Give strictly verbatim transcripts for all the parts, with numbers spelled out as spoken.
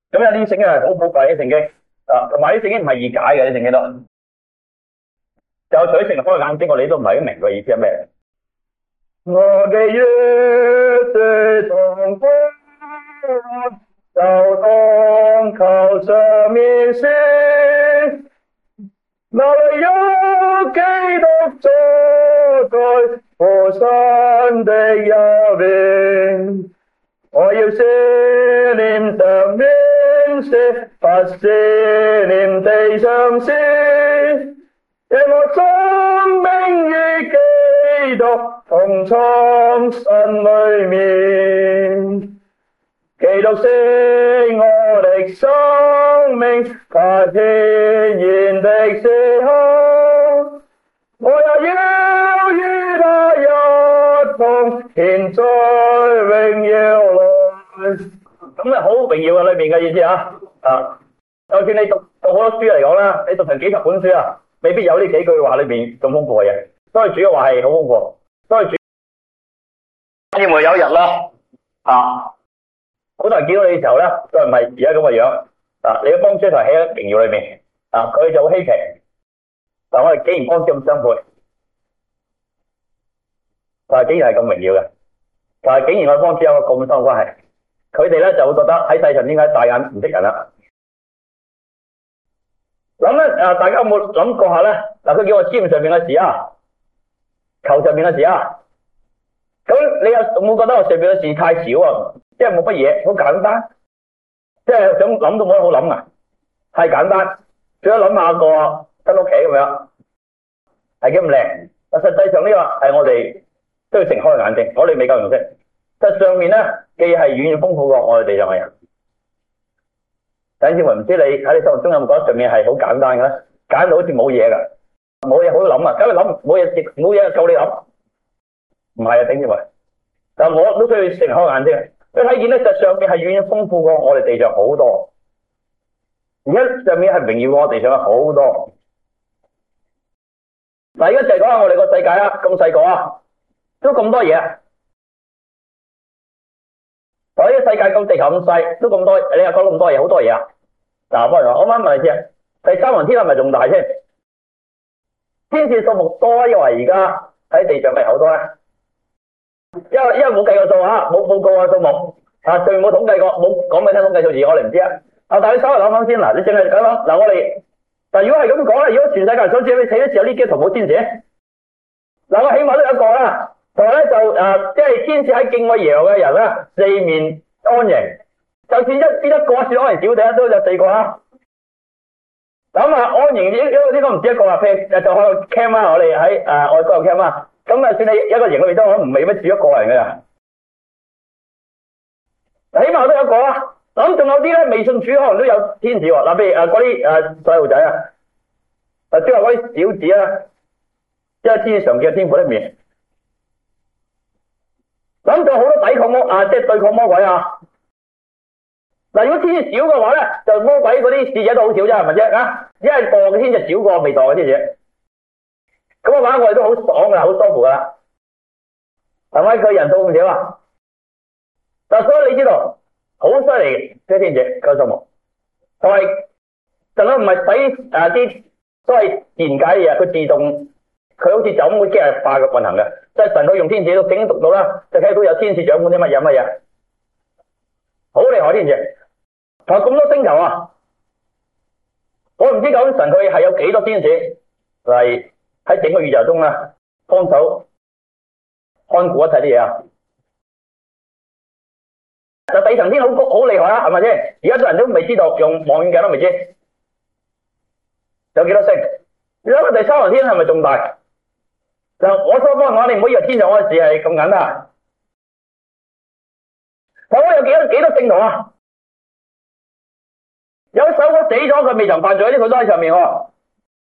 咁有啲聖經係好寶貴啲聖經啊，同埋啲聖經唔係易解嘅啲聖經都。就除咗聖靈開眼睛，我哋都唔係好明個意思係咩。我嘅約對同歸，就當靠上面寫，那裏有基督坐在父神的右邊。我要思念上面事，不思念地上事。因我生命與基督同藏身裏面，基督是我的生命，他顯現的時候，我也要與他一同獻在榮耀裏。咁啊，好榮耀嘅裏面嘅意思啊！啊，就算你讀讀好多書嚟講啦，你讀成幾十本書啊，未必有呢幾句話裏邊咁豐富嘅嘢，所以主要話係好豐富，所以主要會有一日啦，啊，好多人見到你嘅時候咧，都唔係而家咁嘅樣，啊，你嘅幫主台喺榮耀裏面，啊，佢就好稀奇，但我哋竟然幫主咁相配，但係竟然係咁榮耀嘅，但係竟然我幫主有個咁深嘅關係，佢哋咧就會覺得喺世上點解大眼唔識人啦？諗咧，誒，大家有冇諗過下咧？嗱，佢叫我簽上面嘅事啊，求上面嘅事啊。咁你有冇覺得我上面嘅事太少啊？即係冇乜嘢，好簡單，即係想諗都冇得好諗啊！太簡單，最多諗下個新屋企咁樣，係幾咁靚。但實際上呢個係我哋都要睜開眼睛，我哋未夠認識。實上面咧，既係遠遠豐富過我哋地上嘅人。等陣時唔知你喺你心目中有冇覺得上面係好簡單嘅咧？簡到好似冇嘢噶，冇嘢好諗啊！梗係諗冇嘢，冇嘢夠你諗。唔係啊，頂住咪。但我都需要睜開眼睛，你睇見咧，實上面係遠遠豐富過我哋地上好多。而家上面係榮耀過我地上嘅好多。嗱，而家就係講下我哋個世界啊，咁細個啊，都咁多嘢啊！我呢個世界咁地球咁細，都咁多，你又講咁多嘢，好多嘢啊！嗱，幫人話，我啱問你先，第三層天係咪仲大先？天使數目多，因為而家喺地上咪好多咧。因為因為冇計過數啊，冇報告啊數目啊，仲冇統計過，冇講俾你聽統計數字，我哋唔知啊。啊，但係你稍微諗諗先，嗱，你淨係咁諗，嗱，我哋，但如果係咁講咧，如果全世界人想知你死嘅時候，呢幾圖冇天使，嗱，我起碼都有一個啦。同埋咧就誒、呃，即係天使喺敬畏耶和華嘅人咧，四面安營。就算一邊一個算安營小弟都有四個啦。咁啊，安營呢呢呢個唔止一個啊，譬如就開個 cam 啊，我哋喺誒外國有 cam 啊。咁啊，算你一個營裏面都可能唔係乜住一個人嘅，起碼都有一個啦。咁仲有啲咧，微信主可能都有天使喎。嗱，譬如誒嗰啲誒細路仔啊，誒即係嗰啲小子啊，即係天上嘅天父一面。咁就好多抵抗魔啊，即係對抗魔鬼啊！嗱，如果天使少嘅話咧，就魔鬼嗰啲使者都好少啫，係咪啫？啊，因為墮嘅天使少過未墮嘅天使。咁嘅話，我哋都好爽噶，好舒服噶啦。係咪佢人數咁少啊？嗱，所以你知道好犀利嘅天使個數目，同埋就咁唔係使誒啲所謂自然界嘅嘢，佢自動。佢好似就咁會機械化嘅運行嘅，即係神佢用天使都已經讀到啦，就睇到有天使掌管啲乜嘢乜嘢，好厲害天使。同埋咁多星球啊，我唔知究竟神佢係有幾多天使嚟喺整個宇宙中啊幫手看顧一切啲嘢啊。就地層天好高好厲害啊，係咪先？而家啲人都未知道，用望遠鏡都未知有幾多星。你諗下第三層天係咪仲大？就我所講嘅話，你唔好以為天上嗰個事係咁簡單。我有幾多幾多聖徒啊？有首歌死咗，佢未曾犯罪啲，佢都喺上面喎。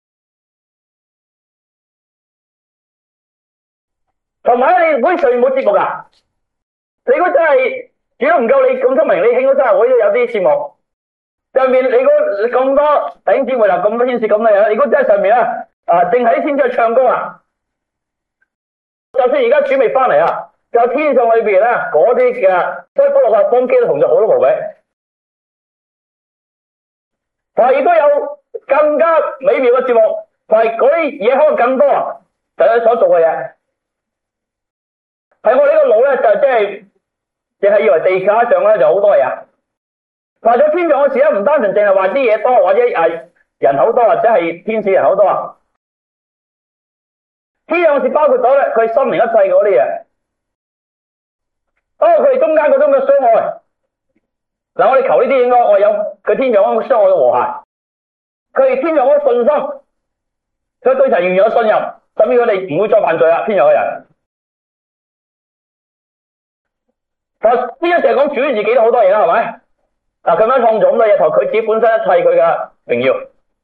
同埋你會上面冇節目㗎？你如果真係主都唔夠你咁聰明，你興嗰真係會都有啲節目。上面你嗰咁多弟兄姊妹啦，咁多天使咁嘅樣，如果真係上面啊，啊，淨係啲天使去唱歌啊！就算而家主未翻嚟啊，就天上裏邊咧嗰啲嘅，所以保羅話幫基督同咗好多無比。 佢話亦都有更加美妙嘅節目，佢係嗰啲嘢可能更多啊，就係佢所做嘅嘢。係我哋呢個腦咧，就即係淨係以為地球上咧就好多嘢。話咗天上嘅事咧，唔單純淨係話啲嘢多，或者係人口多，或者係天使人口多啊。天上嘅事包括咗咧，佢心靈一切嗰啲嘢，包括佢哋中間嗰種嘅相愛。嗱，我哋求呢啲應該我有佢天上嗰個相愛嘅和諧，佢哋天上嗰個信心，佢對神完全有信任，甚至佢哋唔會再犯罪啦。天上嘅人，但係呢一成講主自己都好多嘢啦，係咪？嗱，佢樣創造咁多嘢，同佢自己本身一切佢嘅榮耀。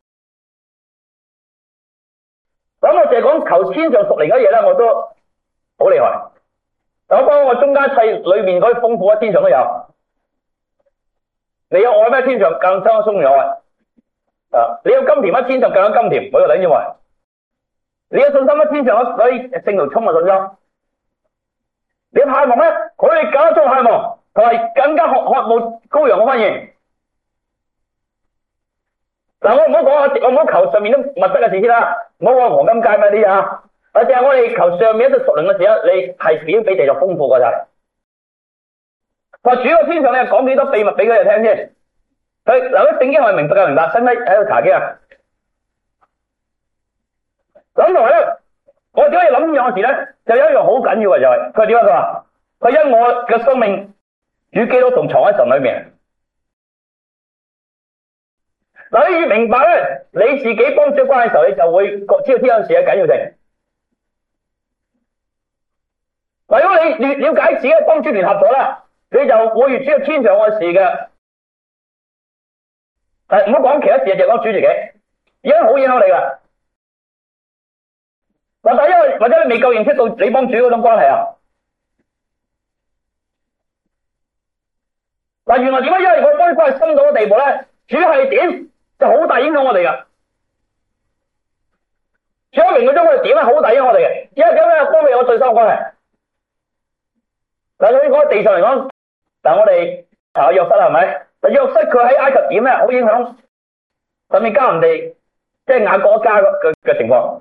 咁我淨係講求天上屬靈嘅嘢咧，我都好厲害。但我講我中間一切裏面嗰啲豐富，喺天上都有。你有愛咩？天上更加充滿愛。啊，你有甘甜乜？天上更加甘甜。每個弟兄姊妹，你有信心乜？天上嗰啲聖徒充滿信心。你有盼望咩？佢哋更加充盼望，同埋更加渴渴慕羔羊嘅婚宴。嗱，我唔好講，我唔好求上面啲物質嘅事先啦，唔好講黃金街咩啲啊。啊，淨係我哋求上面一啲屬靈嘅事咧，你係點比地就豐富㗎咋？話主個天上，你係講幾多秘密俾佢哋聽先？佢嗱，啲聖經我係明白嘅，明白，使唔使喺度查經啊？咁同埋咧，我點解要諗呢樣嘅事咧？就有一樣好緊要嘅就係，佢點解佢話？佢因我嘅生命與基督同藏喺神裏面。嗱，你要明白咧，你自己幫主關嘅時候，你就會知道天上事嘅緊要性。嗱，如果你了解自己幫主聯合咗啦，你就會越知道天上嘅事嘅。係唔好講其他事，就講主自己，已經好影響你噶。嗱，但係因為或者你未夠認識到你幫主嗰種關係啊。嗱，原來點解？因為我幫主關係深到嘅地步咧，主係點就好大影響我哋噶。主喺榮耀中我哋點係好大影響我哋嘅，因為點咧？幫佢有最深嘅關係。嗱，所以講地上嚟講，嗱我哋查約瑟係咪？但約瑟佢喺埃及點咧，好影響，甚至加人哋即係雅各一家嘅嘅情況。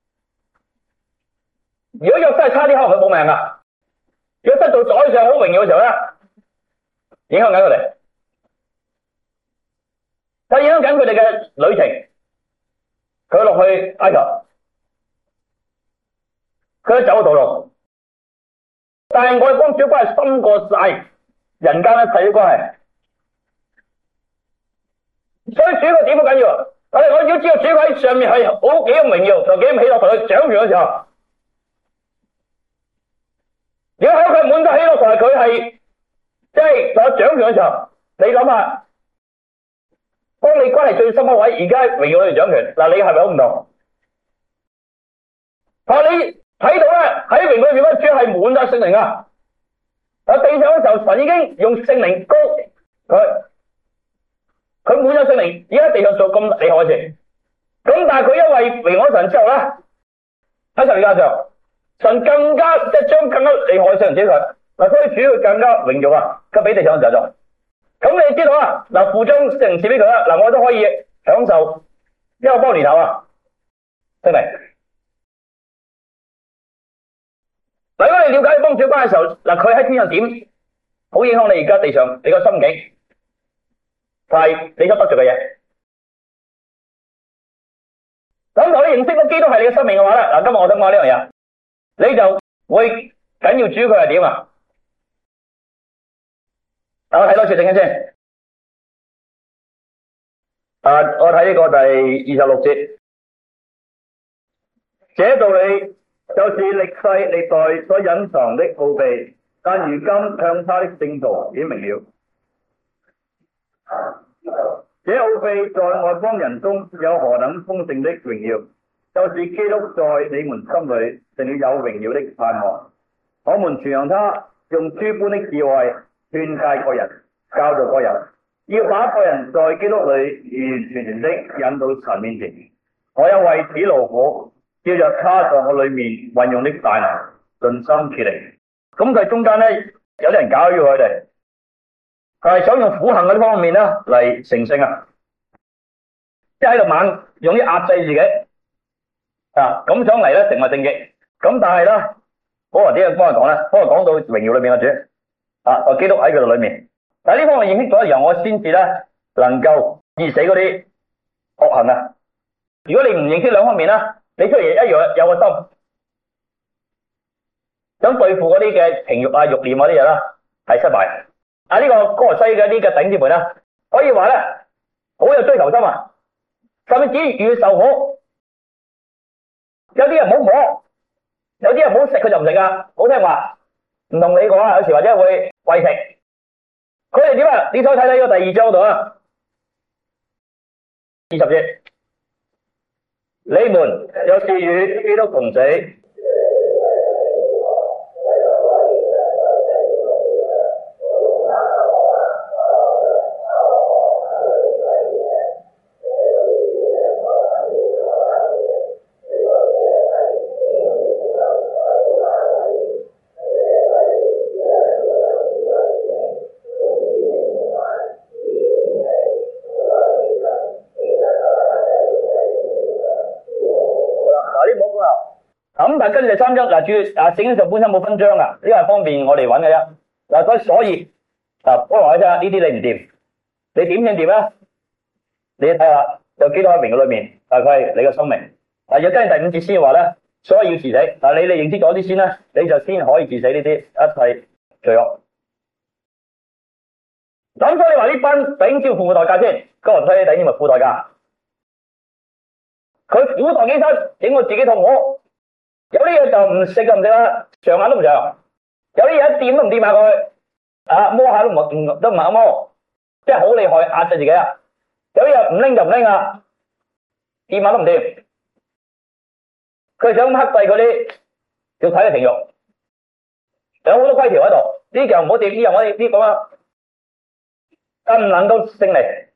如果約瑟係差啲，可能佢冇命噶。約瑟做宰相好榮耀嘅時候咧，影響緊佢哋，但影響緊佢哋嘅旅程。佢落去埃及，佢都走咗道路。但係我哋幫主關係深過晒人間一切嘅關係，所以主個點好緊要。我哋我要知道主喺上面係好幾咁榮耀，同幾咁喜樂，同佢掌權嘅時候，如果喺佢滿得喜樂，同埋佢係即係同佢掌權嘅時候，你諗下，當你關係最深嗰位，而家榮耀佢哋掌權，嗱你係咪好唔同？但係你睇到咧，喺榮耀裏面咧，主係滿咗聖靈啊！喺地上嘅時候，神已經用聖靈膏佢，佢滿咗聖靈，而家地上做咁厲害嘅事。咁但係佢因為榮耀神之後咧，喺十字架上，神更加即係將更加厲害嘅聖靈俾佢。嗱，所以主要更加榮耀啊！佢比地上嘅時候做。咁你知道啊？嗱，附將聖靈賜俾佢啦，嗱，我都可以享受一個波年頭啊，聖靈。嗱，如果你了解幫主關係嘅時候，嗱，佢喺天上點，好影響你而家地上你個心境，就係你所得着嘅嘢。咁如果你認識到基督係你嘅生命嘅話咧，嗱，今日我想講呢樣嘢，你就會緊要主佢係點啊？我睇多次聖經先。啊，我睇呢個第二十六節，這道理就是歷世歷代所隱藏的奧秘，但如今向他的聖徒顯明了。這奧秘在外邦人中有何等豐盛的榮耀，就是基督在你們心裏成了有榮耀的盼望。我們傳揚他，用諸般的智慧勸誡各人，教導各人，要把各人在基督裏完完全全的引到神面前。我有為此勞苦，照着他在我裏面運用的大能，盡心竭力。咁佢中間咧，有啲人搞擾佢哋，係想用苦行嗰啲方面咧嚟成聖啊。 即係喺度猛用啲壓制自己啊，咁想嚟咧成為正義。咁但係咧，保羅點樣幫佢講咧？幫佢講到榮耀裏邊嘅主啊，個基督喺佢度裏面。但係呢方面認識咗，然後我先至咧能夠治死嗰啲惡行啊。如果你唔認識兩方面啦，你出嚟一樣有個心想對付嗰啲嘅情欲啊、欲念嗰啲嘢啦，係失敗。啊，呢個哥羅西嘅呢個弟兄姊妹啦，可以話咧好有追求心啊，甚至遇受苦，有啲人唔好摸，有啲人唔好食佢就唔食啊，好聽話，唔同你講啊，有時或者會餵食。佢哋點啊？你再睇睇呢個第二章度啊，二十節，你們若是與基督同死，咁但係跟住第三章嗱，注意啊，聖經上本身冇分章噶，呢個係方便我哋揾嘅啫。嗱，所以所以啊，我話你聽，呢啲你唔掂，你點先掂咧？你睇下，有基督喺榮耀裏面，大概係你嘅生命。啊，要跟住第五節先話咧，所以要治死。嗱，你你認知咗啲先啦，你就先可以治死呢啲一切罪惡。咁所以話呢班弟兄要付代價先，哥羅西弟兄咪付代價。佢苦待幾身，整個自己痛苦。有啲嘢就唔食就唔食啦，上下都唔上。有啲嘢一掂都唔掂下佢，啊摸下都唔唔都唔肯摸，即係好厲害壓制自己啊！有啲嘢唔拎就唔拎啊，掂下都唔掂。佢想克制嗰啲要睇嘅情慾，有好多規條喺度，呢樣唔好掂，呢樣我哋呢講啊，更唔能夠勝利。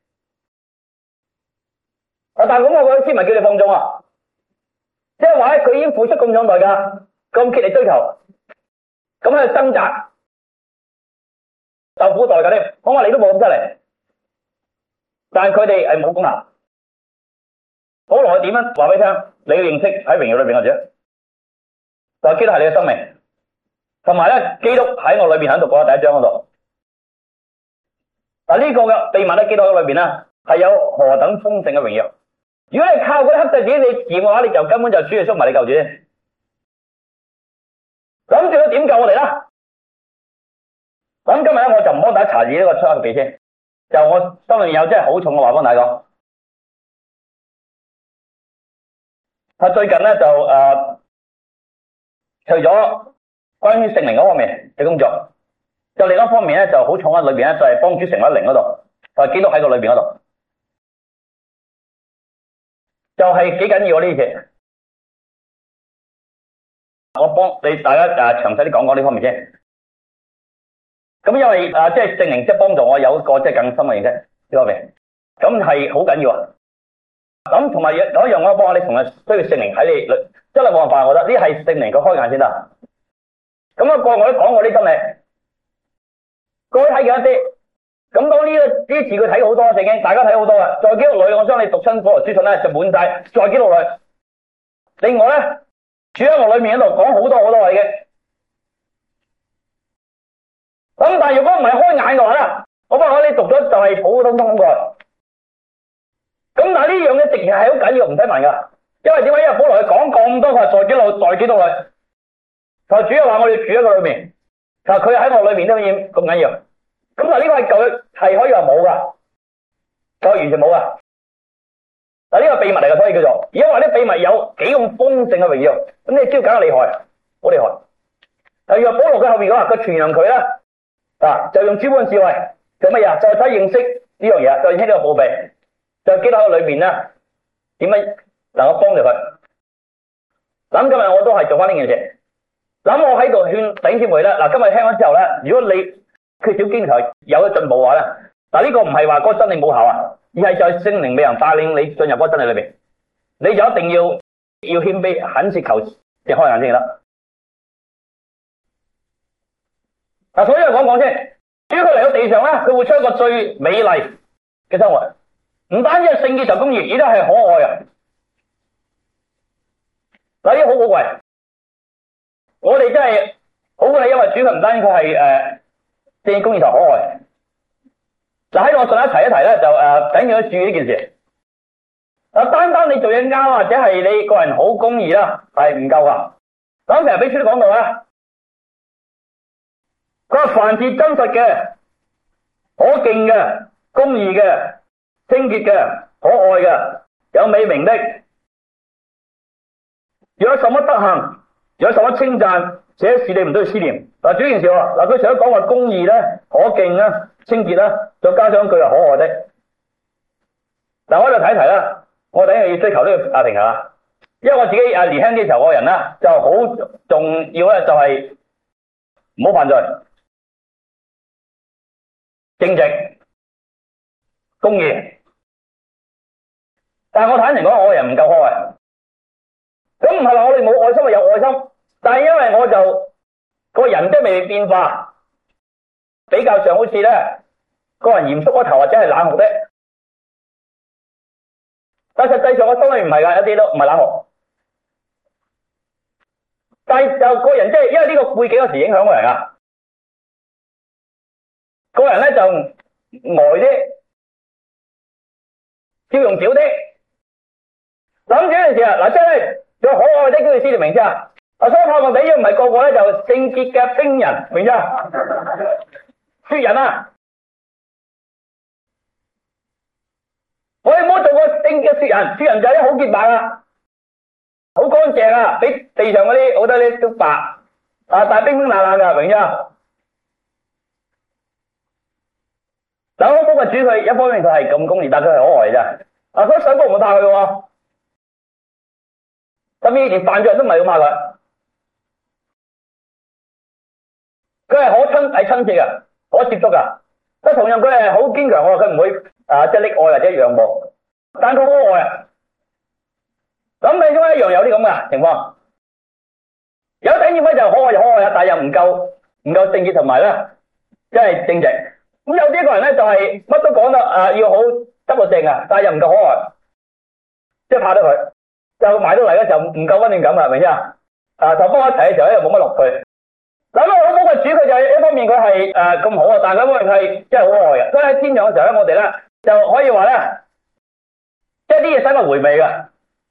啊，但係咁我覺得先唔係叫你放縱啊。即係話咧，佢已經付出咁重代價，咁竭力追求，咁喺度掙扎，受苦代價添。我話你都冇咁犀利，但係佢哋係冇功能。保羅點樣話俾你聽？你要認識喺榮耀裏邊嘅主，就基督係你嘅生命，同埋咧基督喺我裏邊喺度講第一章嗰度。嗱，呢個嘅秘密咧，基督喺裏邊咧係有何等豐盛嘅榮耀。如果你靠嗰啲克制自己你掂嘅話，你就根本就主耶穌唔係你救主。咁仲有點救我哋啦？咁今日咧我就唔幫大家查字呢個出埃及記先，就我心裏有真係好重嘅話幫大家講。啊，最近咧就誒、呃，除咗關於聖靈嗰方面嘅工作，就另一方面咧就好重喺裏邊咧，就係幫主成為靈嗰度，就係基督喺個裏邊嗰度。就係幾緊要呢啲嘢，我幫你大家誒詳細啲講講呢方面先。咁因為誒即係聖靈即係幫助我有一個即係更深嘅認識呢方面，咁係好緊要啊。咁同埋有一樣我幫下你，同埋需要聖靈喺你裏，真係冇辦法，我覺得呢係聖靈佢開眼先得。咁啊，過我都講過啲真理，各位睇緊一啲。咁當呢個呢啲字佢睇好多聖經，大家睇好多啊。在基督裏，我將你讀親保羅書信咧就滿晒。在基督裏，另外咧，主喺我裏面喺度講好多好多嘢嘅。咁但係如果唔係開眼嘅話咧，我幫我你讀咗就係普普通通咁過。咁但係呢樣嘢直情係好緊要，唔使問噶。因為點解？因為保羅佢講咁多，佢係在基督，在基督裏。就主要話我哋住喺佢裏面，就佢喺我裏面都已經咁緊要。咁嗱，呢個係舊係可以話冇噶，就完全冇噶。嗱，呢個秘密嚟噶，所以叫做而家話啲秘密有幾咁豐盛嘅榮耀，咁你知道梗係厲害，好厲害。例如保羅佢後面講話，佢傳揚佢啦，啊，就用諸般智慧做乜嘢？就係睇認識呢樣嘢，就認識呢個奧秘，就記得喺裏面啦，點樣能夠幫助佢。咁今日我都係做翻呢件事。咁我喺度勸弟兄姊妹啦，嗱，今日聽咗之後咧，如果你缺少經常有咗進步嘅話咧，嗱，呢個唔係話嗰個真理冇效啊，而係就係聖靈未能帶領你進入嗰個真理裏邊，你就一定要要謙卑懇切求嘅開眼先得。嗱，所以我講講先，主要佢嚟到地上咧，佢會出一個最美麗嘅生活， 唔單止係聖潔就公義，亦都係可愛啊！嗱，呢啲好寶貴。我哋真係好嘅，因為主佢唔單止佢係誒聖潔公義同可愛。嗱，喺度我順一提一提咧，就誒緊要注意呢件事。嗱，單單你做嘢啱，或者係你個人好公義啦，係唔夠噶。咁其實俾書都講到啦，佢話凡是真實嘅、可敬嘅、公義嘅、清潔嘅、可愛嘅、有美名的，若有什麼德行，若有什麼稱讚，這事你唔都要思念。嗱，主要件事喎，嗱，佢除咗講話公義咧、可敬啦、清潔啦，再加上一句係可愛的。嗱，我喺度睇一提啦，我哋要追求呢個啊平衡啊，因為我自己啊年輕嘅時候個人啦，就好重要咧，就係唔好犯罪、正直、公義。但係我坦誠講，我個人唔夠可愛。咁唔係話我哋冇愛心，係有愛心，但係因為我就個人都未變化，比較上好似咧個人嚴肅嗰頭或者係冷酷的，但實際上我心裏唔係噶，一啲都唔係冷酷。但係就個人即係因為呢個背景有時影響個人啊，個人咧就呆啲，笑容少啲。諗住呢件事啊，嗱，即係有可愛的叫佢思念，明唔明啊？啊，所以盼望你要唔係個個咧就聖潔嘅兵人，明唔明啊？雪人啊，我哋唔好做個聖嘅雪人，雪人就係啲好潔白啊，好乾淨啊，比地上嗰啲好多啲都白啊，但係冰冰冷冷噶，明唔明啊？嗱，我幫佢主佢，一方面佢係咁公義，但佢係可愛啫。啊，佢想幫唔怕佢喎。甚至連犯罪人都唔係咁罵佢，佢係可親係親切嘅，可接觸噶。但同樣佢係好堅強，佢唔會啊即係溺愛或者讓步，但佢好愛啊。咁你中一樣有啲咁嘅情況，有頂點咧就可愛就可愛啊，但係又唔夠唔夠正義同埋咧，即係正直。咁有啲個人咧就係乜都講得啊要好執個正啊，但係又唔夠可愛，即係怕得佢。就埋到嚟嘅時候唔夠溫暖感啊，係咪先啊？啊，就幫我一齊嘅時候咧又冇乜樂趣。嗱，咁我好嘅主佢就係一方面佢係誒咁好啊，但係一方面係真係好愛嘅。所以喺天上嘅時候咧，我哋咧就可以話咧，即係啲嘢使我回味嘅。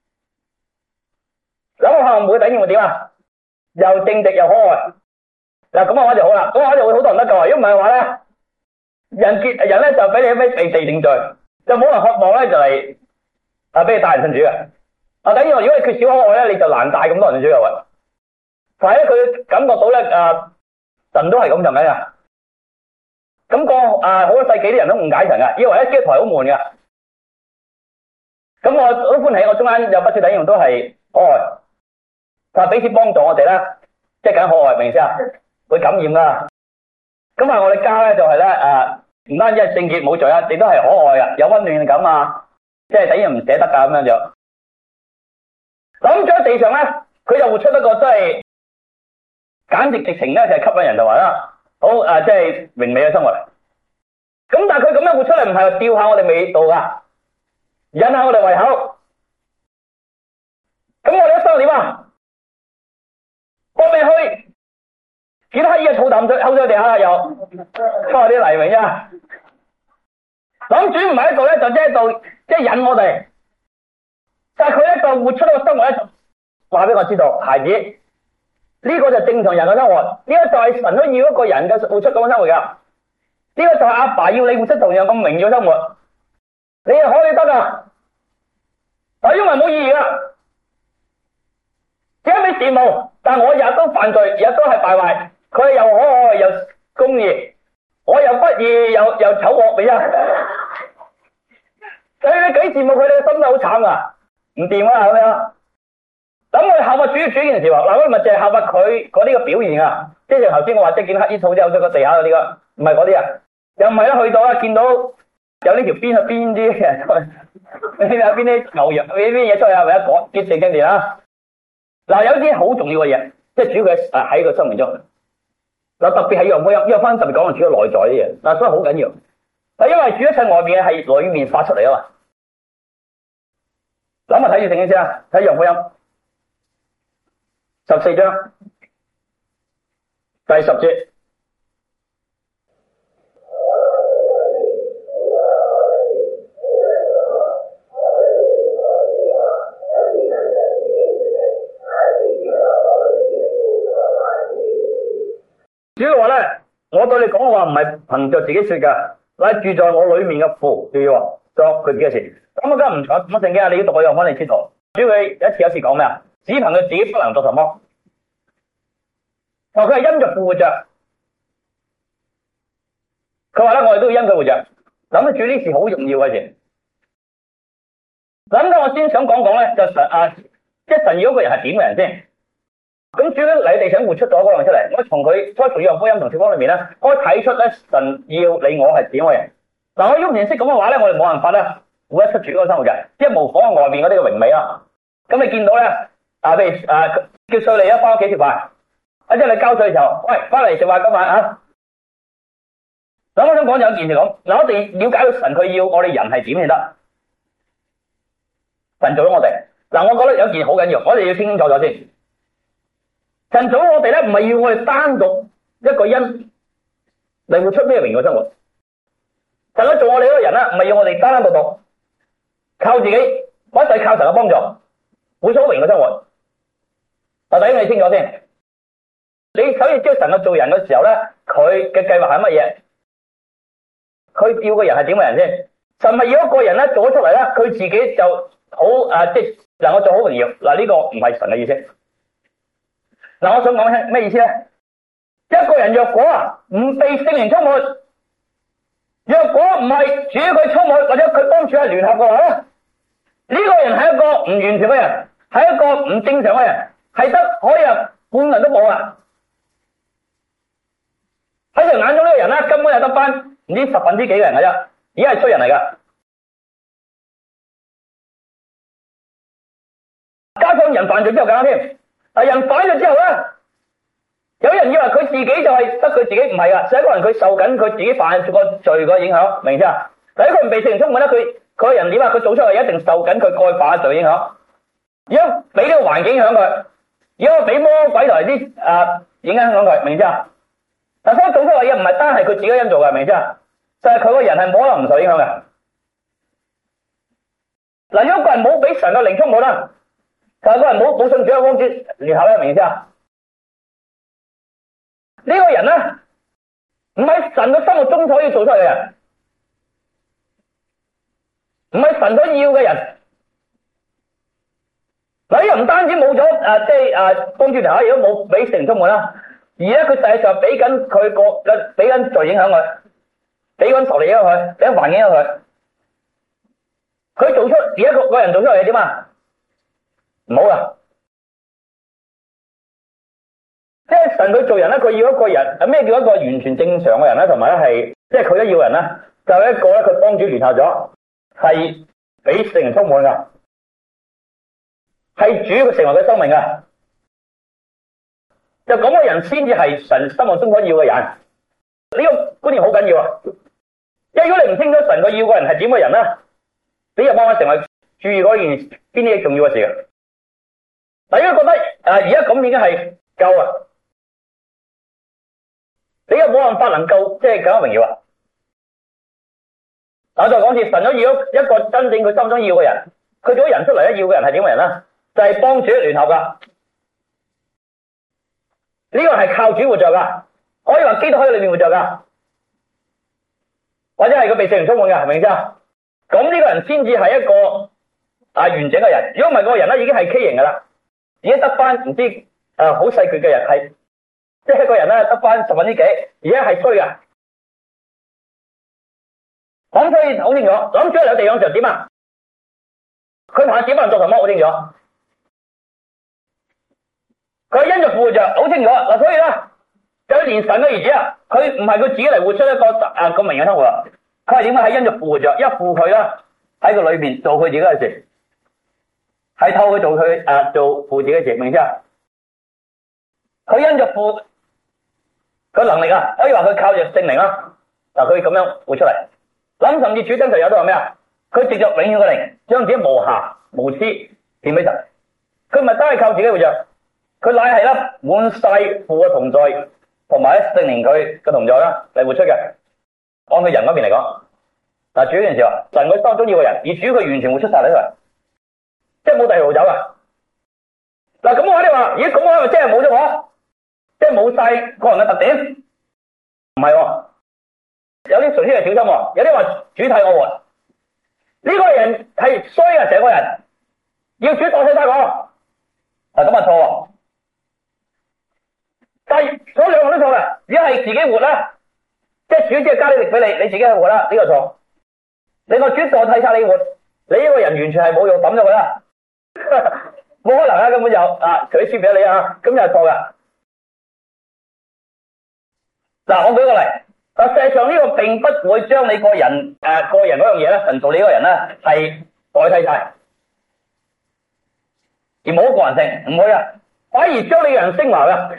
咁我下唔會等於會點啊？又正直又可愛。嗱，咁我就好啦，咁我就會好多人得救啊。如果唔係嘅話咧，人結人咧就俾你咩被地定罪，就冇人渴望咧就係啊俾你帶人信主嘅。啊，等於話如果你缺少可愛咧，你就難帶咁多人去追求啊！但係咧，佢感覺到咧，啊，神都係咁就緊啊！咁個啊好多世紀啲人都誤解神噶，以為咧基督徒好悶噶。咁我好歡喜，我中間有不少弟兄都係可愛，但係彼此幫助我哋咧，即係緊可愛，明唔明啊？會感染噶。咁啊，我哋家咧就係咧，啊，唔單止係聖潔冇罪啊，亦都係可愛噶，有溫暖感啊，即係等於唔捨得噶咁樣就。咁喺地上咧，佢就活出一個真係簡直直情咧，就係吸引人就話啦，好啊，即係榮美嘅生活。咁但係佢咁樣活出嚟，唔係吊下我哋味道噶，引下我哋胃口。咁我哋一生點啊？搏命去，見到乞兒嘅吐啖水，摳咗地下又翻啲黎明啊！諗住唔喺度咧，就即係度，即係引我哋。但係佢咧就活出一個生活咧，話俾我知道，孩子呢個就正常人嘅生活，呢個就係神都要一個人嘅活出咁嘅生活噶。呢個就係阿爸要你活出同樣咁榮耀生活，你係可以得噶，但係因為冇意義噶，只係俾羨慕。但係我日日都犯罪，日日都係敗壞，佢又可愛又公義，我又不義又又醜惡嚟啊！所以你幾羨慕佢，你心都好慘啊！唔掂啊，係咪啊？咁我哋效法主主呢件事話，嗱，我咪就係效法佢嗰啲嘅表現啊！即係頭先我話即係見黑衣兔之後咗個地下嗰啲個，唔係嗰啲啊，又唔係啦，去到啊見到有呢條邊啊邊啲嘅，你睇下邊啲牛羊呢啲嘢出去係咪啊？講潔淨經典啊！嗱，有啲好重要嘅嘢，即係主佢誒喺個生命中，嗱特別係約翰，約翰特別講到主嘅內在啲嘢，嗱所以好緊要，嗱因為主一切外面嘅係裏面發出嚟啊嘛。 諗下睇住聖經先啊，睇約翰福音十四章第十節。主要話咧，我對你講嘅話唔係憑着自己說㗎，乃住在我裏面嘅父叫我作佢自己嘅事。咁我梗係唔講乜聖經啊，你要讀我約翰你知道。主要佢一次一次講咩啊？只憑佢自己不能做什麼。佢係因着父活着。佢話咧，我哋都要因佢活着。諗住呢事好重要嘅事。咁咧，我先想講講咧，就神啊，即係神要嗰個人係點嘅人先。咁主要你哋想活出咗嗰樣出嚟，我從佢初從約翰福音同帖福音裏面咧，可以睇出咧神要你我係點嘅人。嗱，我如果唔認識咁嘅話咧，我哋冇辦法咧活得出主嗰個生活嘅，即係模仿外邊嗰啲嘅榮美啦。咁你見到咧啊，譬如啊叫稅吏啊翻屋企食飯，啊即係你交稅嘅時候，喂翻嚟食飯今晚啊。嗱，我想講有一件事講，嗱我哋了解到神佢要我哋人係點先得，神做咗我哋。嗱，我覺得有一件好緊要，我哋要清清楚楚先。神做我哋咧，唔係要我哋單獨一個人嚟活出咩榮耀嘅生活。神佢做我哋呢個人咧，唔係要我哋單單獨獨靠自己，或者靠神嘅幫助，活出榮耀嘅生活。嗱，第一你清楚先。你首先知道神去做人嘅時候咧，佢嘅計劃係乜嘢？佢要個人係點嘅人先？神係要一個人咧做咗出嚟咧，佢自己就好啊，即係能夠做好榮耀。嗱，呢個唔係神嘅意思。嗱，我想講聽咩意思咧？一個人若果啊唔被聖靈充滿，若果唔係主佢充滿，或者佢幫主係聯合嘅話咧，呢、這個人係一個唔完全嘅人，係一個唔正常嘅人，係得可以啊半人都冇啊！喺佢眼中呢個人咧，根本係得翻唔知十分之幾嘅人嘅啫，而家係衰人嚟噶。加上人犯罪之後更加添。但人反咗之後咧，有人以為佢自己就係得佢自己，唔係噶，係一個人佢受緊佢自己犯個罪個影響，明唔明先啊？第一佢唔被聖靈充滿咧，佢佢個人點啊？佢做出嚟一定受緊佢過去犯罪影響。如果俾呢個環境影響佢，如果俾魔鬼同埋啲誒影響響佢，明唔明先啊？但所以做出嚟嘢唔係單係佢自己因做嘅，明唔明先啊？就係佢個人係冇可能唔受影響嘅。嗱，如果個人冇俾神嘅靈充滿啦。但係個人冇冇信主嘅方式聯合咧，明唔明先啊？呢、這個人咧，唔係神嘅心目中所要做出嚟嘅人，唔係神所要嘅人。嗱，呢個唔單止冇咗誒，即係誒幫主聯合，如果冇俾聖靈充滿啦，而咧佢實際上俾緊佢個俾緊罪影響佢，俾緊仇敵影響佢，俾緊環境影響佢。佢做出而家個個人做出嚟係點啊？唔好啊！即係神佢做人咧，佢要一個人，咩叫一個完全正常嘅人咧？同埋咧係，即係佢一要人咧，就係一個咧，佢幫主聯合咗，係俾聖靈充滿噶，係主佢成為佢生命噶，就咁嘅人先至係神心目中所要嘅人。呢個觀念好緊要啊！因為如果你唔清楚神佢要嘅人係點嘅人咧，你又冇辦法成為注意嗰件邊啲重要嘅事嘅。嗱，因為覺得啊，而家咁已經係夠啦，你又冇辦法能夠即係更加榮耀啊！我再講次，神咗要一個真正佢心中要嘅人，佢做咗人出嚟咧，要嘅人係點嘅人咧？就係幫主聯合噶，呢個係靠主活着噶，可以話基督喺裏面活着噶，或者係佢被聖靈充滿噶，係咪先啊？咁呢個人先至係一個啊完整嘅人，如果唔係嗰個人咧，已經係畸形噶啦。而家得翻唔知誒好細缺嘅人係，即係一個人咧得翻十分之幾，而家係衰嘅。講所以好清楚，諗住有地方就點啊？佢同阿點人做什麼好清楚？佢因着父活着好清楚嗱，所以咧就連神嘅兒子啊，佢唔係佢自己嚟活出一個誒咁明嘅生活，佢係點解係因着父活着，一父佢啦喺個裏邊做佢自己嘅事。係透佢做佢誒、啊、做父子嘅事，明唔明啊？佢因着父佢能力啊，可以話佢靠着聖靈啦，嗱佢咁樣活出嚟。諗甚至主真實有都係咩啊？佢藉着永遠嘅靈，將自己無瑕無私獻俾神。佢唔係單係靠自己活着，佢乃係咧滿晒父嘅同在，同埋咧聖靈佢嘅同在啦嚟活出嘅。按佢人嗰邊嚟講，嗱，主要件事話，神佢心中要個人，而主佢完全活出晒嚟出嚟，即係冇第二路走噶。嗱，咁我哋話，咦，咁我咪即係冇咗我，即係冇晒個人嘅特點？唔係喎，有啲純粹係小心喎，有啲話主替我活，呢、這個人係衰嘅成個人，要主代替晒我，啊咁啊錯喎。但係嗰兩個都錯嘅，如果係自己活啦，即係主只係加啲力俾你，你自己去活啦，呢、這個錯。你個主代替晒你活，你呢個人完全係冇用，抌咗佢啦，冇可能啊，根本就啊，佢輸俾你啊，咁又係錯噶。嗱，我舉個例，實際上呢個並不會將你個人誒、呃、個人嗰樣嘢咧，神造你嗰個人咧係代替晒，而冇個人性，唔會啊，反而將你個人升華噶，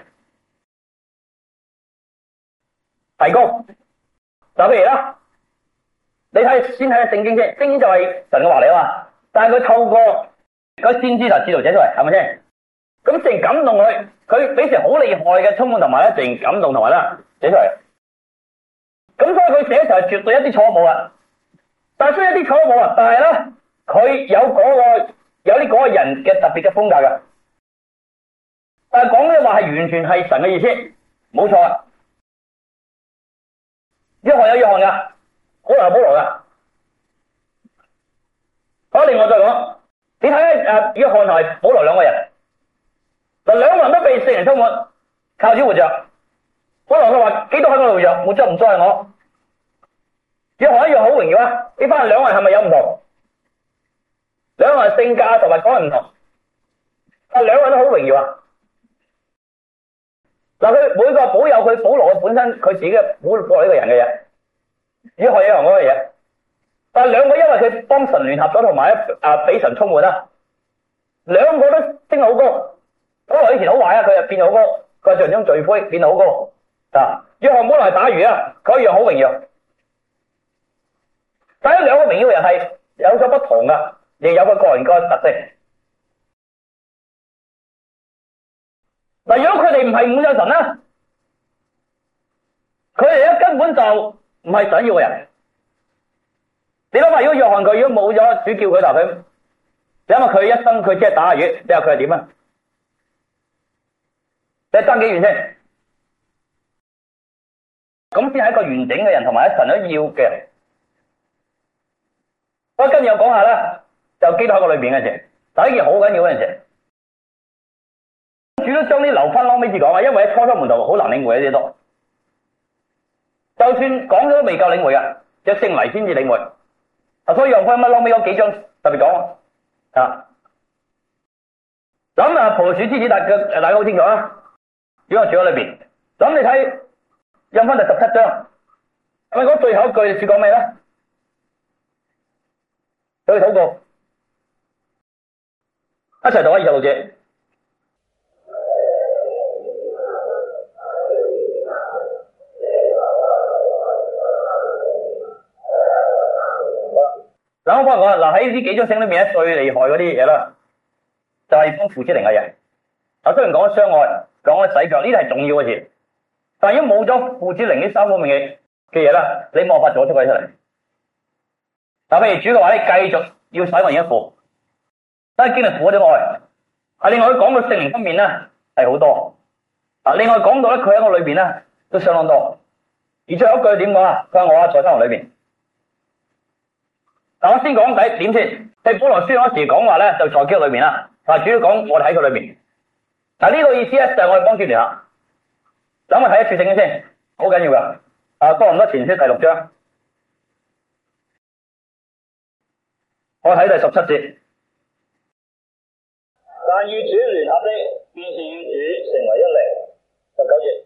提高。就譬如啦，你睇先睇下聖經先，聖經就係神嘅話嚟啊嘛，但係佢透過嗰先知同使徒寫出嚟，係咪先？咁成感動佢，佢俾成好厲害嘅充滿同埋咧，成感動同埋咧寫出嚟。咁所以佢寫嘅時候係絕對一啲錯冇啊，但係雖然一啲錯冇啊，但係咧佢有嗰、那個有啲嗰個人嘅特別嘅風格噶。但係講嘅話係完全係神嘅意思，冇錯啊。約翰有約翰噶，保羅有保羅噶。好，另外再講，你睇下誒，約翰同保羅兩個人，嗱，兩個人都被聖靈充滿，靠主活着。保羅佢話基督喺我度活着，活着唔再係我。約翰一樣好榮耀啊！呢班兩個人係咪有唔同？兩個人性格同埋講唔同，但兩個人都好榮耀啊！嗱，佢每個保有佢保羅嘅本身佢自己嘅保羅呢個人嘅嘢，約翰一樣嗰個嘢。但係兩個因為佢幫神聯合咗，同埋啊俾神充滿啦，兩個都升好高。保羅以前好壞啊，佢就變好高，佢係像種罪魁變好高。啊，約翰本來打魚啊，佢一樣好榮耀。但係兩個榮耀嘅人係有所不同噶，亦有佢個人個特性。嗱，如果佢哋唔係滿有神啦，佢哋咧根本就唔係想要嘅人。你諗下，如果約翰佢如果冇咗主叫佢答佢，你諗下佢一生佢只係打下魚，你話佢係點啊？你爭幾遠先？咁先係一個完整嘅人，同埋一神都要嘅人。我跟住又講下啦，就基督喺個裏邊嘅事，但係呢件好緊要嗰陣時，主都將啲留翻撈尾至講啊，因為喺初初門徒好難領會呢啲多，就算講咗都未夠領會啊，只聖靈先至領會啊，所以用翻乜撈尾嗰幾章特別講啊。咁啊，葡萄樹枝子大嘅大家好清楚啊，主喺主喺裏邊。咁你睇印翻第十七章，係咪講最後一句主講咩咧？去禱告，一齊讀啊！二十六節。嗱，我幫人講嗱，喺呢幾章聖經裏面咧，最厲害嗰啲嘢啦，就係講父子靈嘅嘢。啊，雖然講咗相愛，講咗洗腳，呢啲係重要嘅事，但係如果冇咗父子靈呢三方面嘅嘅嘢啦，你冇辦法做出佢出嚟。嗱，譬如主嘅話咧，繼續要使為一父，但係經歷父嗰啲愛。啊，另外佢講到聖靈方面咧係好多。啊，另外講到咧佢喺我裏邊咧都相當多。而最後一句點講啊？佢話我啊在他們裏邊。嗱，我先講第一點先。喺保羅書嗰時講話咧，就在基督裏邊啦。啊，主要講我哋喺佢裏邊。嗱，呢個意思咧就係我哋幫住聯合。等我睇一次聖經先，好緊要噶。啊，哥林多前書第六章。我睇第十七節，但與主聯合的，便是與主成為一靈。十九節，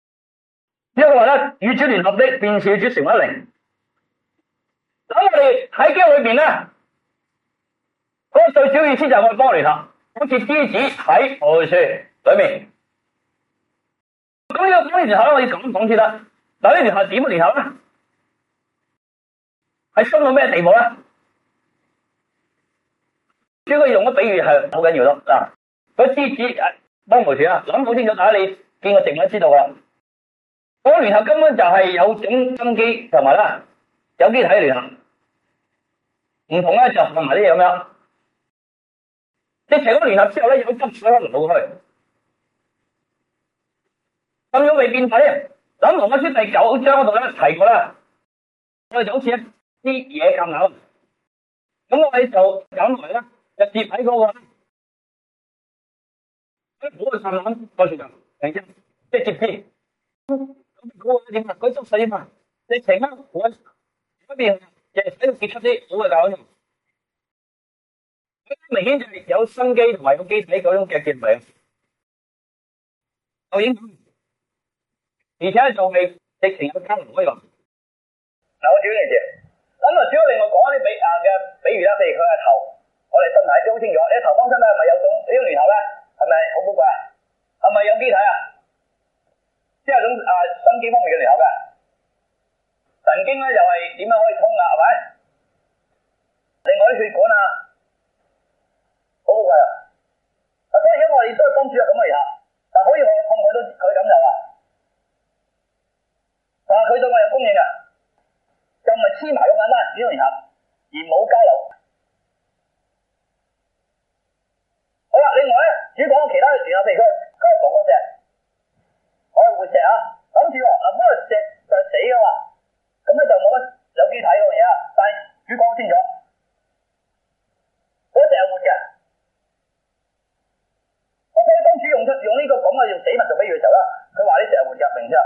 呢個話咧，與主聯合的，便是與主成為一靈。咁我哋喺經裏邊咧，嗰、那個最主要意思就係我哋幫我聯合，好似枝子喺葡萄樹裏面。咁呢個幫聯合咧，我要咁講先得。嗱，呢聯合點聯合咧？係深到咩地步咧？主要用嘅比喻係好緊要咯。嗱，嗰枝子誒幫葡萄樹啊，諗好清楚，大家你見過植物都知道噶。嗰、那個聯合根本就係有種根基同埋啦，有機體聯合。唔同咧就同埋啲嘢咁樣，即係成個聯合之後咧，有汁水可能流去。咁樣未變化咧，咁羅馬書第九章嗰度咧提過啦，我哋就好似一啲嘢咁樣，咁我哋就揀落嚟啦，就接喺嗰個一股嘅橄欖個樹上，明知即係接枝。咁嗰個點啊？嗰汁水點啊？你成間我嗰邊。就係喺度結出啲好嘅教材，明顯就係有生機同埋有機體嗰種嘅結合，有影響，而且仲係直情有交流可以話。嗱，我少件事，咁啊，主要另外講一啲比啊嘅比喻啦，譬如佢係頭，我哋身體都好清楚，你頭方身體係咪有種呢種聯合咧？係咪好寶貴啊？係咪有機體啊？即係種啊生機方面嘅聯合嘅。神經咧又係點樣可以通啊？係咪？另外啲血管啊，好寶貴啊！啊，所以而家我哋都係幫主係咁嘅聯合，但可以我碰佢都佢感受啊！啊，佢對我有供應嘅，就唔係黐埋咁簡單呢種聯合，而冇交流。好啦，另外咧，主講其他嘅聯合，譬如佢佢係防火石，我係活石啊，諗住嗱，嗰個石就係死噶嘛。咁咧就冇乜有機體嗰樣嘢啊，但係主講清楚，嗰隻係活嘅。我所以當主用出用呢個咁嘅用死物做比喻嘅時候啦，佢話呢隻係活嘅，明唔明？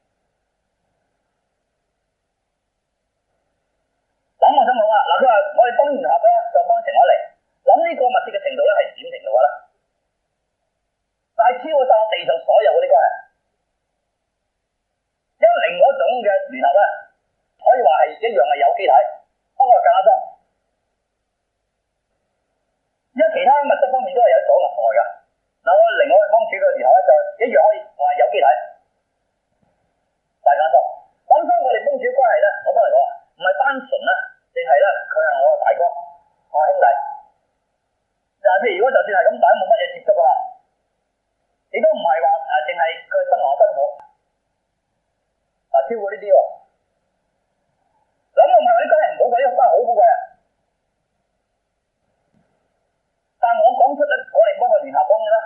咁我想講啊，嗱，佢話我哋幫聯合咧就幫成咗嚟，咁呢個密切嘅程度咧係點程度嘅咧？但係超過晒我地上所有嗰啲關係，因為另外一種嘅聯合咧。可以話係一樣係有機體，不過更加深。因為其他物質方面都係有阻礙嘅。嗱，我另外幫主嘅聯合咧就一樣可以話有機體，但係更加深。咁所以我哋幫主嘅關係咧，我幫你講，唔係單純咧，淨係咧佢係我嘅大哥，我嘅兄弟。但係譬如如果就算係咁，大家冇乜嘢接觸㗎嘛，亦都唔係話誒淨係佢係新郎新婦，啊超過呢啲喎。咁我唔係話啲關係唔寶貴，呢個關係好寶貴啊！但係我講出咧，我哋幫佢聯合講嘅啦。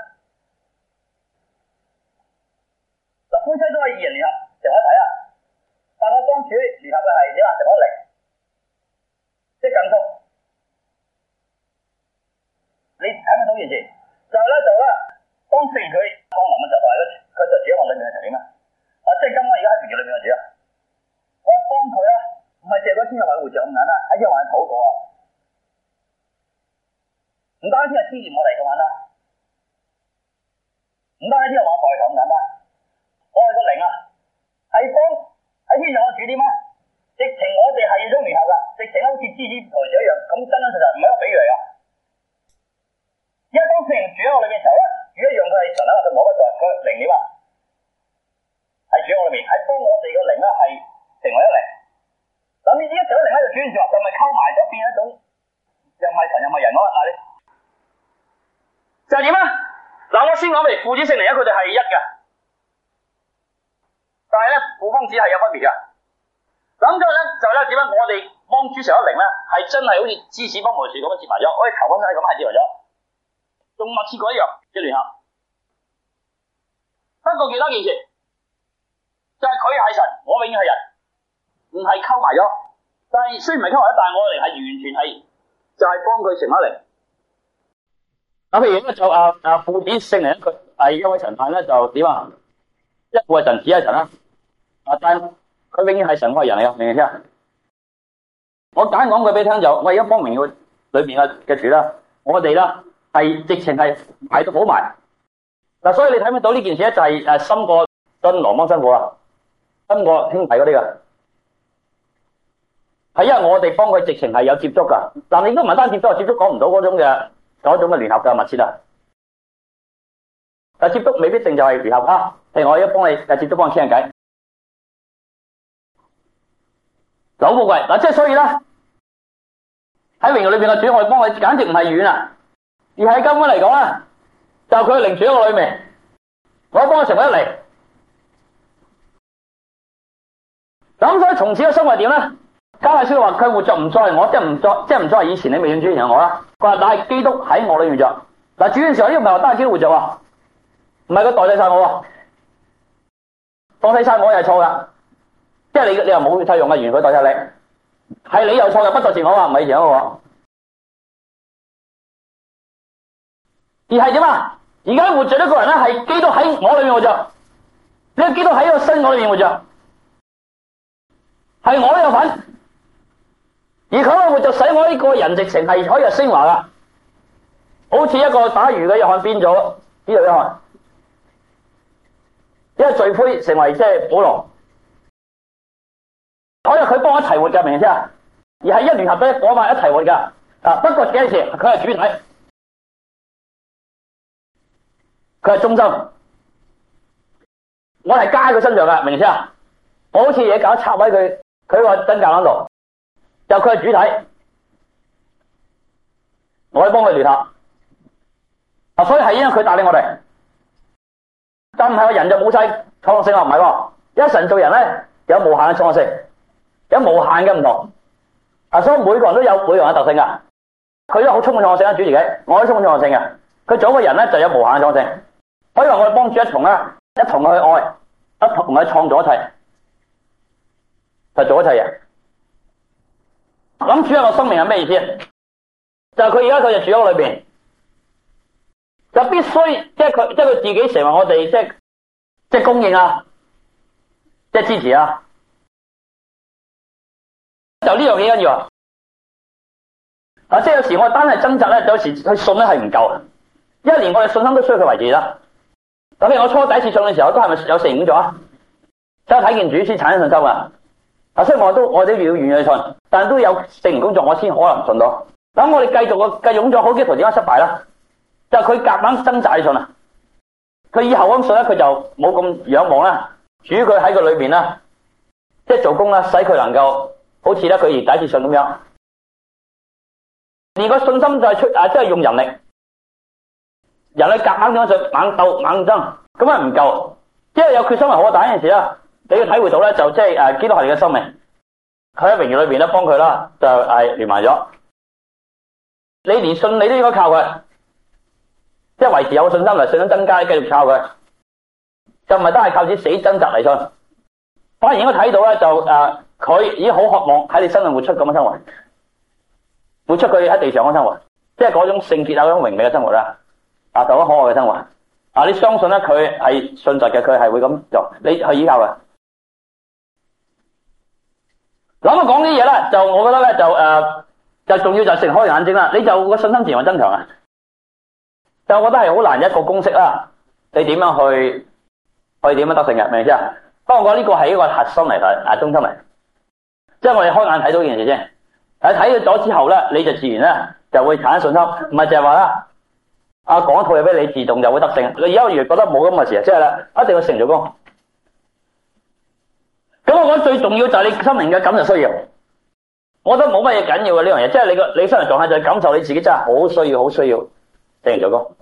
嗱，夫妻都係二人聯合成一體啊！但我幫主聯合嘅係點啊？成一靈，即係更通。你睇唔睇到件事？就係咧，就咧，當聖靈佢降臨嘅時候，係佢佢就住喺我裏面嘅時候點啊？啊，即係今晚而家喺榮耀裏面嘅主啊！我幫佢啊！唔係借嗰千日或者活著咁簡單，喺天話禱告啊！唔單止係思念我哋咁簡單，唔單止係話代求咁簡單，我哋個靈啊，係幫喺天上我主點啊！直情我哋係要種聯合噶，直情好似枝子葡萄樹一樣，咁真真實實唔係一個比喻嚟噶。因為當聖靈住喺我裏面嘅時候咧，主一樣佢係神啊，佢摸不在，佢靈點啊？係住喺我裏面，係幫我哋個靈咧係成為一靈。咁呢啲一成一靈喺度轉住話，就咪溝埋咗變一種又唔係神又唔係人咯。嗱，你就係點啊？嗱，我先講嚟，父子聖靈咧，佢哋係一嘅，但係咧父方子係有分別嘅。咁之後咧就咧點啊？我哋幫主成一靈咧，係真係好似枝子幫葡萄樹咁樣接埋咗，好似頭方身體咁係接埋咗，仲密切過一樣嘅聯合。不過記得件事，就係佢係神，我永遠係人。唔係溝埋咗，但係雖然唔係溝埋咗，但係我哋係完全係就係、是、幫佢成一靈。咁譬如咧就啊啊父子聖靈佢係一位神，但咧就點啊？一個係神，只係神啦。啊，但佢永遠係神，我係人嚟噶，明唔明先？我簡單講句俾你聽就，我而家幫明佢裏邊嘅嘅主啦，我哋啦係直情係排到好埋。嗱，所以你睇唔到呢件事咧，就係誒深過新郎幫新婦啊，深過兄弟嗰啲噶。 係因為我哋幫佢直情係有接觸噶，但係亦都唔係單接觸，接觸講唔到嗰種嘅嗰種嘅聯合嘅密切啊。但接觸未必定就係聯合啊。譬如我而家幫你誒接觸幫你傾下偈，就好寶貴嗱。即係所以咧，喺榮耀裏邊嘅主，我哋幫佢簡直唔係遠啊，而係根本嚟講咧，就佢靈住喺我裏面，我幫佢成為一嚟。咁所以從此嘅生活係點咧？加拉書話佢活着唔再係我，即係唔再即係唔再係以前你未信主前嘅我啦。佢話但係基督喺我裏面着。嗱，主嘅時候呢個唔係話單係基督活着喎，唔係佢代替晒我喎，代替晒我又係錯噶。即係你你又冇替用嘅，原佢代替你，係你又錯嘅，不代替我話唔係以前嗰個。而係點啊？而家活着呢個人咧係基督喺我裏面活着，呢個基督喺個身我裏面活着，係我都有份。而佢嘅活着使我呢個人直情係可以係升華噶，好似一個打魚嘅約翰變咗呢度約翰，一個罪魁成為即係保羅，可以佢幫我一齊活噶，明唔明先啊？而係一聯合咧，嗰埋一齊活噶。啊，不過幾時佢係主體，佢係中心，我係加喺佢身上噶，明唔明先啊？我好似嘢搞插喺佢，佢個真教喺度。就佢係主體，我可以幫佢聯合，啊，所以係因為佢帶領我哋，但唔係話人就冇晒創造性啊，唔係喎，因為神造人咧有無限嘅創造性，有無限嘅唔同，啊，所以每個人都有每個人嘅特性噶，佢都好充滿創造性啊，主自己，我都充滿創造性嘅，佢做一個人咧就有無限嘅創造性，可以話我哋幫主一同咧，一同去愛，一同去創造一切，就做一切嘢。諗主一個生命係咩意思？就係佢而家佢就住喺我裏邊，就必須即係佢即係佢自己成為我哋即係即係供應啊，即係支持啊。就呢樣嘢緊要啊！啊，即係有時我單係掙扎咧，有時去信咧係唔夠，因為連我哋信心都需要佢維持啦。咁譬如我初第一次信嘅時候，都係咪有四五咗啊？即係睇見主先產生信心啊！啊，所以我都我都要願意去信，但係都有證明工作，我先可能信到。咁我哋繼續個繼續咗好幾圖點解失敗啦？就係佢夾硬掙扎去信啊！佢以後咁信咧，佢就冇咁仰望啦。主佢喺佢裏邊啦，即係做工啦，使佢能夠好似咧佢而第一次信咁樣。而個信心就係出啊，即係用人力，人力夾硬點樣信，猛鬥猛爭，咁啊唔夠。即係有決心係好，但係有陣時啦。你要體會到咧，就即係誒，基督係你嘅生命，佢喺榮耀裏邊咧幫佢啦，就係連埋咗。你連信你都應該靠佢，即係維持有信心嚟，信心增加，繼續靠佢，就唔係單係靠自己死掙扎嚟信。反而應該睇到咧，就誒，佢、呃、已經好渴望喺你身上活出咁嘅生活，活出佢喺地上嘅生活，即係嗰種聖潔啊、嗰種榮美嘅生活啦，啊，就嗰可愛嘅生活。啊，你相信咧，佢係信實嘅，佢係會咁做，你去依靠佢。咁啊，講啲嘢咧，就我覺得咧，就誒、呃，就重要就係成開眼睛啦。你就個信心自然增強啊。就我覺得係好難一個公式啦。你點樣去去點樣得勝嘅，明唔明先啊？不過我覺得呢個係一個核心嚟睇，啊中心嚟。即係我哋開眼睇到呢件事先。喺睇咗之後咧，你就自然咧就會產生信心，唔係就係話啦，啊講一套嘢俾你，自動就會得勝。你而家如果覺得冇咁嘅事，即係咧一定要成咗功。咁我覺得最重要就係你心靈嘅感受需要，我覺得冇乜嘢緊要嘅呢樣嘢，即係你個你心靈狀態就係感受你自己真係好需要、好需要成咗功。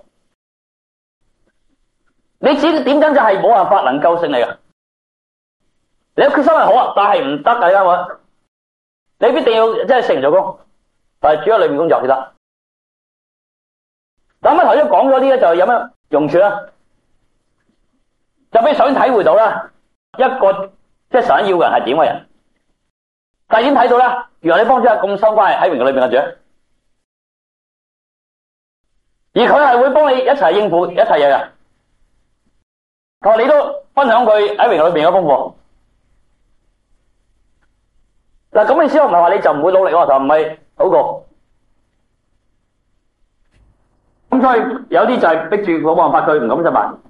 你自己點緊就係冇辦法能夠勝利嘅，你嘅決心係好啊，但係唔得㗎，你啱唔啱？你必定要即係成咗功，但係主喺裏面工作先得。咁啊頭先講咗啲咧，就有咩用處啦？就俾首先體會到啦，一個。即係神要嘅人係點嘅人？但係已經睇到啦，原來你幫主係咁深關係喺榮耀裏邊嘅主，而佢係會幫你一齊應付一切嘢嘅。佢話你都分享佢喺榮耀裏邊嘅豐富。嗱，咁意思我唔係話你就唔會努力，就唔係好過。咁所以有啲就係逼住冇辦法，佢唔敢失敗。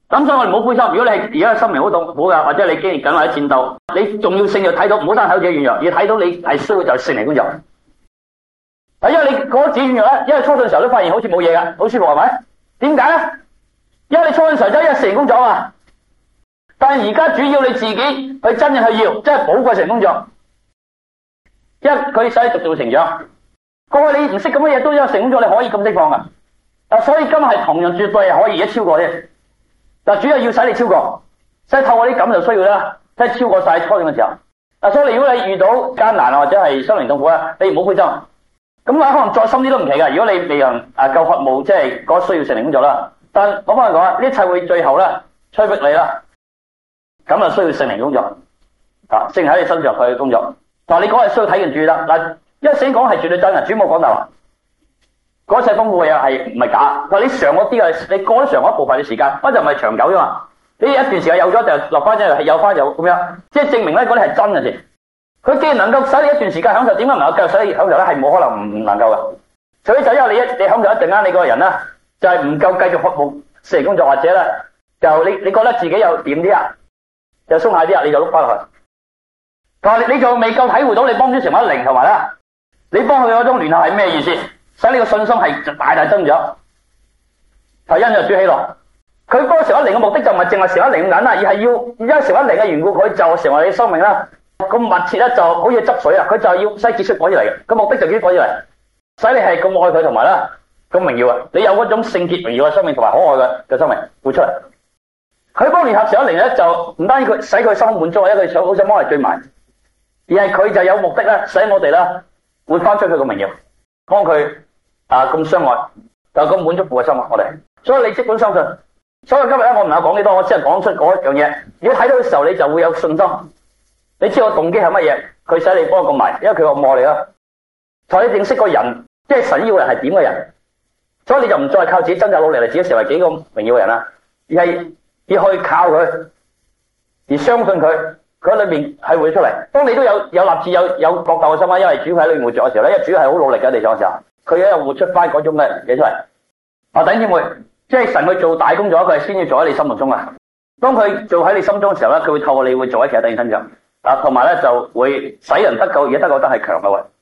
咁所以我哋唔好灰心。如果你係而家心靈好痛苦嘅，或者你經歷緊或者戰鬥，你重要性就睇到，唔好單睇到自己軟弱，要睇到你係需要就聖靈工作。啊，因為你覺得自己軟弱咧，因為初信嘅時候都發現好似冇嘢噶，好舒服係咪？點解咧？因為你初信嘅時候真係聖靈工作啊，但係而家主要你自己去真正去要，即係寶貴聖靈工作，因為佢使你逐步成長。過去你唔識咁嘅嘢都有聖靈工作，你可以咁釋放噶。啊，所以今日係同樣絕對係可以而家超過啫。但主要要使你超過，所以透過啲咁就需要啦，即係超過晒初信嘅時候。啊，所以如果你遇到艱難啊或者係心靈痛苦啊，你唔好灰心。咁啊，可能再深啲都唔奇噶。如果你未能啊夠渴慕，即係嗰需要聖靈工作啦。但我翻嚟講啊，呢一切會最後咧催逼你啦，咁啊需要聖靈工作啊，聖靈喺你身上去工作。但係你講係需要睇完注意啦。嗱，因為聖經講係絕對真嘅，主冇講大話。嗰一切豐富嘅嘢係唔係假？但係你嘗嗰啲啊，你過咗嘗一部分嘅時間，嗰就唔係長久啫嘛。你一段時間有咗就落翻，即係有翻有咁樣，即係證明咧嗰啲係真嘅事。佢既然能夠使你一段時間享受，點解唔能夠繼續使你享受咧？係冇可能唔能夠嘅。所以就因為你一你享受一陣間，你個人咧就係唔夠繼續服務聖靈工作，或者咧就你你覺得自己又點啲啊，就鬆懈啲啊，你就碌翻落去。但係你你就未夠體會到你幫主成為一靈，同埋咧你幫佢嗰種聯繫係咩意思？使你個信心係大大增長，係因着主喜樂。佢幫成為一靈嘅目的就唔係淨係成為一靈咁簡單，而係要因為成為一靈嘅緣故，佢就成為你生命啦。咁密切咧就好似執水啊，佢就要使結出果子嚟嘅。個目的就結果子嚟，使你係咁愛佢同埋啦咁榮耀啊！你有嗰種聖潔榮耀嘅生命同埋可愛嘅嘅生命活出嚟。佢幫聯合成一靈咧，就唔單止佢使佢心滿足，因為佢想好想幫我哋聚埋，而係佢就有目的咧，使我哋啦活翻出佢嘅榮耀，幫佢啊咁相愛，就咁滿足父嘅心啊！我哋，所以你即管相信。所以今日咧，我唔係講幾多，我只係講出嗰一樣嘢。如果睇到嘅時候，你就會有信心。你知我動機係乜嘢？佢使你幫佢埋，因為佢愛我哋啦。所以你認識個人，即係神要嘅人係點嘅人，所以你就唔再靠自己掙扎努力嚟自己成為幾個榮耀嘅人啦，而係要去靠佢，而相信佢，佢喺裏面係會出嚟。當你都有有立志有有覺鬥嘅心啦，因為主喺裏面活着嘅時候咧，因為主係好努力嘅地上嘅時候，佢又活出翻嗰種嘅嘢出嚟。啊，弟兄姊妹，即係神去做大工作，佢係先要做喺你心目中啊。當佢做喺你心中嘅時候咧，佢會透過你會做喺其他弟兄身上。啊，同埋咧就會使人得救，而且得救得係強嘅喎。